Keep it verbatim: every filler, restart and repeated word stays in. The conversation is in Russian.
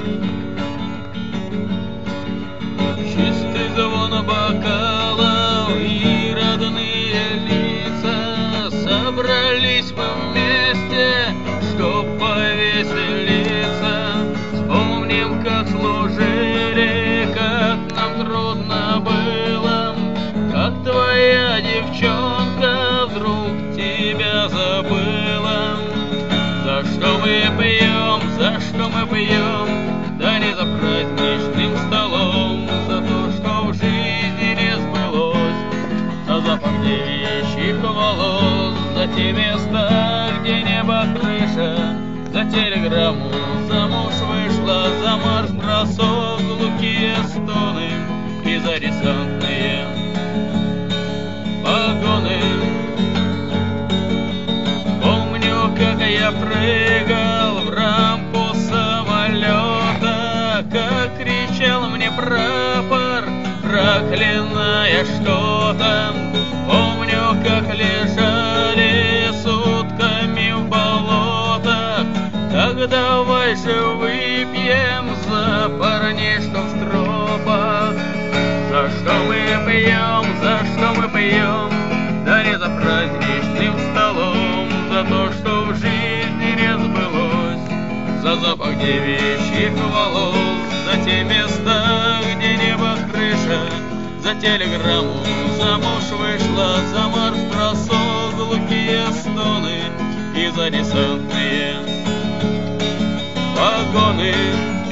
Чистый звон бокалов и родные лица, собрались мы вместе, чтоб повеселиться. Вспомним, как служили, как нам трудно было, как твоя девчонка вдруг тебя забыла. За что мы пьем, за что мы пьем, да не за праздничным столом, за то, что в жизни не сбылось, за запах девичьих волос, за те места, где небо крыша, за телеграмму замуж вышла, за марш-бросок, глухие стоны и за десантные погоны. Помню, как я прыгал в рампу самолета, как кричал мне прапор, проклиная что-то. Помню, как лежали сутками в болотах. Так давай же выпьем за парней, что в стропах. За что мы пьем, за что мы пьем, да не за праздничным столом, за то, что в жизни не сбылось, за запах девичьих волос, за те места, где небо крыша, за телеграмму замуж вышла, за марш-бросок, глухие стоны и за десантные вагоны.